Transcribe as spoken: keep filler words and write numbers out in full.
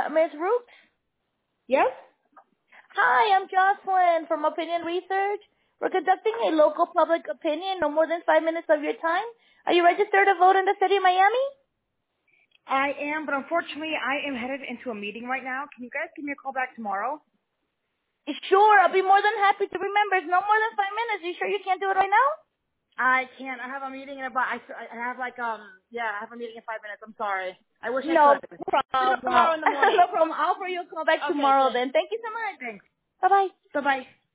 uh, Miz Rooks? Yes? Hi, I'm Jocelyn from Opinion Research. We're conducting a local public opinion, no more than five minutes of your time. Are you registered to vote in the city of Miami? I am, but unfortunately, I am headed into a meeting right now. Can you guys give me a call back tomorrow? Sure, I'll be more than happy to remember. It's no more than five minutes. You sure you can't do it right now? I can't. I have a meeting in about, I, I have like, um, yeah, I have a meeting in five minutes. I'm sorry. I wish I No could. problem. Tomorrow in the morning. No problem. I'll offer you a call back Okay, tomorrow thanks. then. Thank you so much. Thanks. Bye-bye. Bye-bye.